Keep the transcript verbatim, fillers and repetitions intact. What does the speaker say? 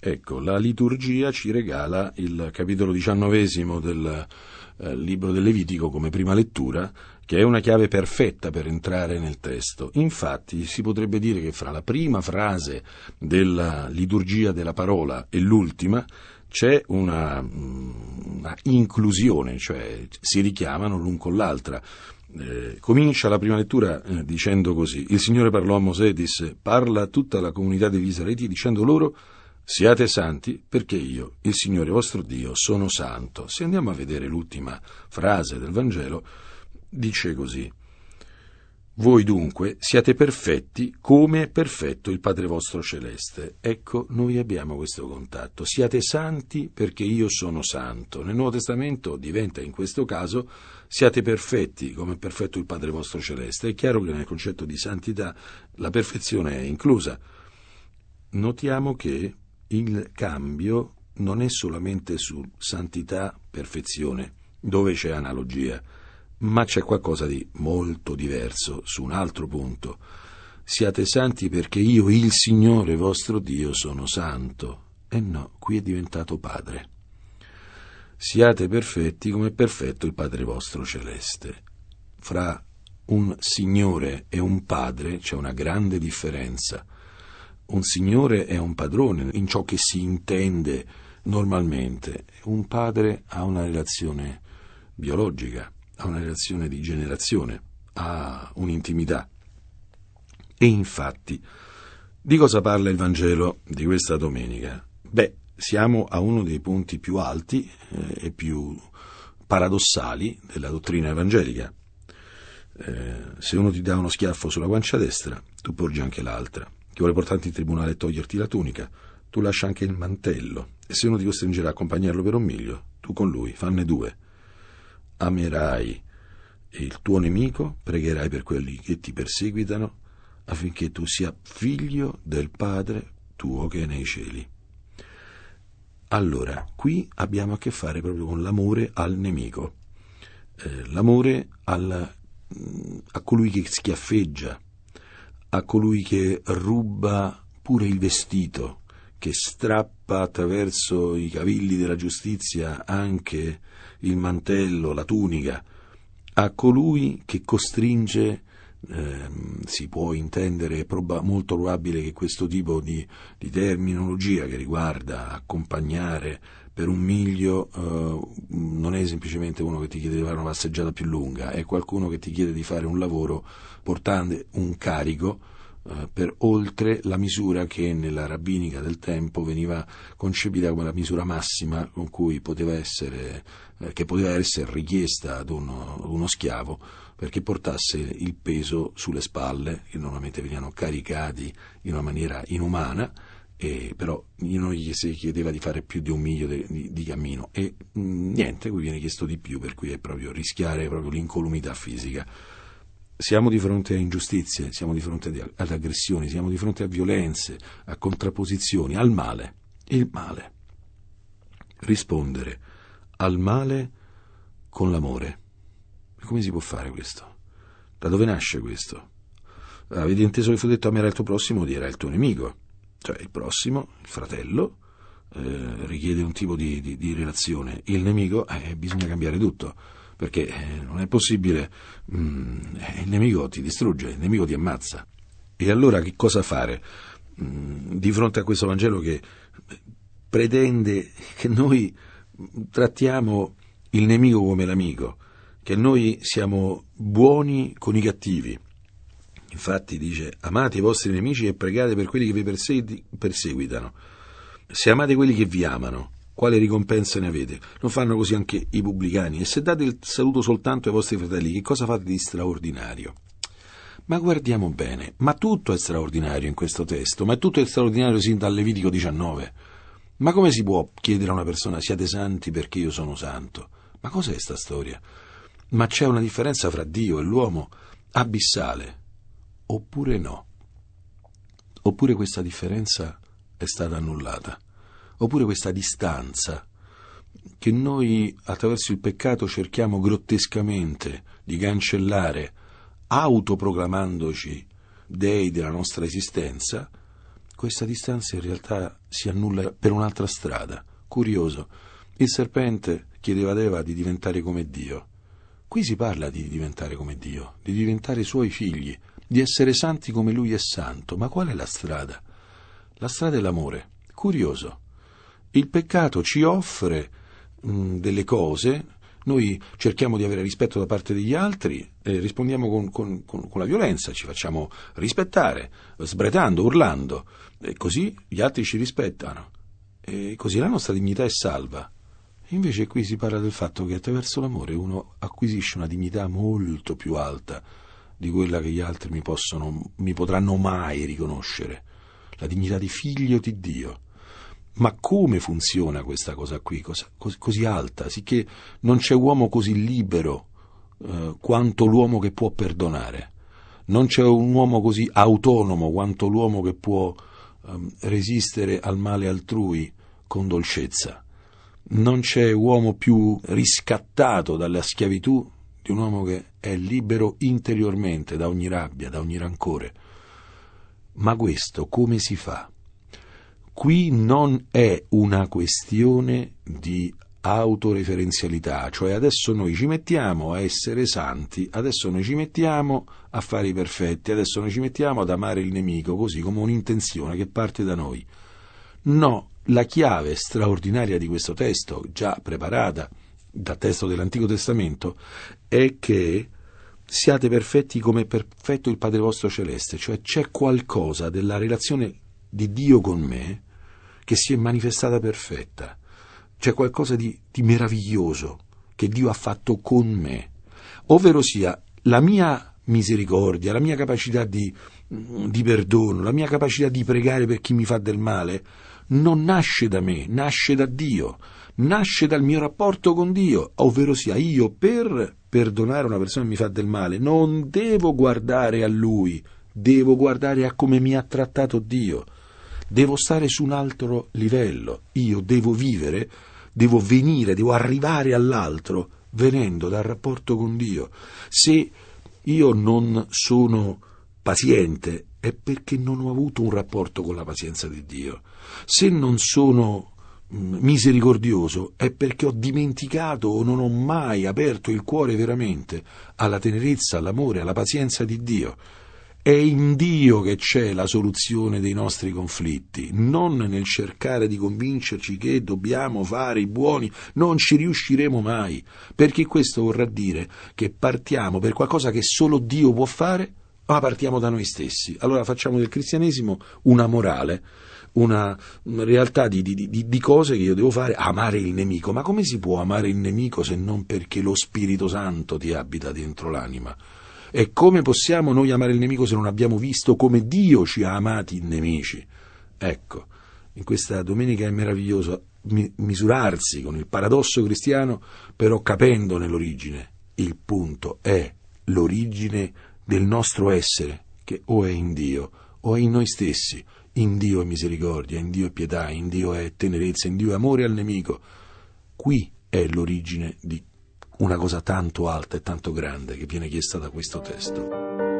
Ecco, la liturgia ci regala il capitolo diciannovesimo del eh, libro del Levitico come prima lettura, che è una chiave perfetta per entrare nel testo. Infatti si potrebbe dire che fra la prima frase della liturgia della parola e l'ultima c'è una, una inclusione, cioè si richiamano l'un con l'altra. Eh, comincia la prima lettura eh, dicendo così: il Signore parlò a Mosè e disse: parla a tutta la comunità degli Israeliti dicendo loro: siate santi perché io, il Signore vostro Dio, sono santo. Se andiamo a vedere l'ultima frase del Vangelo, dice così: voi dunque siate perfetti come è perfetto il Padre vostro celeste. Ecco, noi abbiamo questo contatto: siate santi perché io sono santo. Nel Nuovo Testamento diventa in questo caso: siate perfetti come è perfetto il Padre vostro celeste. È chiaro che nel concetto di santità la perfezione è inclusa. Notiamo che il cambio non è solamente su santità, perfezione, dove c'è analogia, ma c'è qualcosa di molto diverso su un altro punto. Siate santi perché io, il Signore vostro Dio, sono santo. E no, qui è diventato Padre. Siate perfetti come è perfetto il Padre vostro celeste. Fra un Signore e un Padre c'è una grande differenza. Un signore è un padrone in ciò che si intende normalmente. Un padre ha una relazione biologica, ha una relazione di generazione, ha un'intimità. E infatti, di cosa parla il Vangelo di questa domenica? Beh, siamo a uno dei punti più alti eh, e più paradossali della dottrina evangelica. Eh, se uno ti dà uno schiaffo sulla guancia destra, tu porgi anche l'altra. Chi vuole portarti in tribunale e toglierti la tunica, tu lascia anche il mantello. E se uno ti costringerà a accompagnarlo per un miglio, tu con lui, fanne due. Amerai il tuo nemico, pregherai per quelli che ti perseguitano, affinché tu sia figlio del Padre tuo che è nei cieli. Allora, qui abbiamo a che fare proprio con l'amore al nemico, eh, l'amore al, a colui che schiaffeggia, a colui che ruba pure il vestito, che strappa attraverso i cavilli della giustizia anche il mantello, la tunica, a colui che costringe, eh, si può intendere, proba, molto probabile che questo tipo di, di terminologia che riguarda accompagnare per un miglio eh, non è semplicemente uno che ti chiede di fare una passeggiata più lunga, è qualcuno che ti chiede di fare un lavoro portando un carico eh, per oltre la misura che nella rabbinica del tempo veniva concepita come la misura massima con cui poteva essere, eh, che poteva essere richiesta ad uno, uno schiavo perché portasse il peso sulle spalle, che normalmente venivano caricati in una maniera inumana. E però non gli si chiedeva di fare più di un miglio di, di, di cammino e mh, niente, qui viene chiesto di più, per cui è proprio rischiare proprio l'incolumità fisica. Siamo di fronte a ingiustizie, siamo di fronte ad aggressioni, siamo di fronte a violenze, a contrapposizioni, al male. Il male. Rispondere al male con l'amore. Come si può fare questo? Da dove nasce questo? Avete inteso che fu detto: amerai il tuo prossimo, odierai il tuo nemico. Cioè il prossimo, il fratello, eh, richiede un tipo di, di, di relazione. Il nemico, eh, bisogna cambiare tutto, perché eh, non è possibile, mm, il nemico ti distrugge, il nemico ti ammazza. E allora che cosa fare mm, di fronte a questo Vangelo che pretende che noi trattiamo il nemico come l'amico, che noi siamo buoni con i cattivi? Infatti dice: amate i vostri nemici e pregate per quelli che vi perseguitano. Se amate quelli che vi amano, quale ricompensa ne avete? Non fanno così anche i pubblicani? E se date il saluto soltanto ai vostri fratelli, che cosa fate di straordinario? Ma guardiamo bene, ma tutto è straordinario in questo testo, ma tutto è straordinario sin dal Levitico diciannove. Ma come si può chiedere a una persona: siate santi perché io sono santo? Ma cos'è sta storia? Ma c'è una differenza fra Dio e l'uomo abissale. Oppure no? Oppure questa differenza è stata annullata? Oppure questa distanza che noi attraverso il peccato cerchiamo grottescamente di cancellare, autoproclamandoci dei della nostra esistenza, questa distanza in realtà si annulla per un'altra strada. Curioso, il serpente chiedeva ad Eva di diventare come Dio. Qui si parla di diventare come Dio, di diventare suoi figli, di essere santi come Lui è santo. Ma qual è la strada? La strada è l'amore. Curioso. Il peccato ci offre mh, delle cose, noi cerchiamo di avere rispetto da parte degli altri e rispondiamo con, con, con, con la violenza, ci facciamo rispettare, sbretando, urlando, e così gli altri ci rispettano, e così la nostra dignità è salva. Invece qui si parla del fatto che attraverso l'amore uno acquisisce una dignità molto più alta di quella che gli altri mi possono, mi potranno mai riconoscere, la dignità di figlio di Dio. Ma come funziona questa cosa qui, cosa, cos, così alta, sicché non c'è uomo così libero eh, quanto l'uomo che può perdonare, non c'è un uomo così autonomo quanto l'uomo che può eh, resistere al male altrui con dolcezza. Non c'è uomo più riscattato dalla schiavitù di un uomo che è libero interiormente da ogni rabbia, da ogni rancore. Ma questo come si fa? Qui non è una questione di autoreferenzialità, cioè adesso noi ci mettiamo a essere santi, adesso noi ci mettiamo a fare i perfetti, adesso noi ci mettiamo ad amare il nemico, così come un'intenzione che parte da noi. No, la chiave straordinaria di questo testo, già preparata dal testo dell'Antico Testamento, è che siate perfetti come è perfetto il Padre vostro celeste, cioè c'è qualcosa della relazione di Dio con me che si è manifestata perfetta, c'è qualcosa di, di meraviglioso che Dio ha fatto con me, ovvero sia la mia misericordia, la mia capacità di, di perdono, la mia capacità di pregare per chi mi fa del male non nasce da me, nasce da Dio, nasce dal mio rapporto con Dio, ovvero sia io per perdonare una persona che mi fa del male non devo guardare a lui, devo guardare a come mi ha trattato Dio, devo stare su un altro livello, io devo vivere, devo venire, devo arrivare all'altro venendo dal rapporto con Dio. Se io non sono paziente è perché non ho avuto un rapporto con la pazienza di Dio. Se non sono misericordioso è perché ho dimenticato o non ho mai aperto il cuore veramente alla tenerezza, all'amore, alla pazienza di Dio. È in Dio che c'è la soluzione dei nostri conflitti, non nel cercare di convincerci che dobbiamo fare i buoni, non ci riusciremo mai, perché questo vorrà dire che partiamo per qualcosa che solo Dio può fare, ma partiamo da noi stessi. Allora facciamo del cristianesimo una morale, una realtà di, di, di, di cose che io devo fare, amare il nemico. Ma come si può amare il nemico se non perché lo Spirito Santo ti abita dentro l'anima? E come possiamo noi amare il nemico se non abbiamo visto come Dio ci ha amati i nemici? Ecco, in questa domenica è meraviglioso misurarsi con il paradosso cristiano, però capendone l'origine. Il punto è l'origine del nostro essere, che o è in Dio o è in noi stessi. In Dio è misericordia, in Dio è pietà, in Dio è tenerezza, in Dio è amore al nemico. Qui è l'origine di una cosa tanto alta e tanto grande che viene chiesta da questo testo.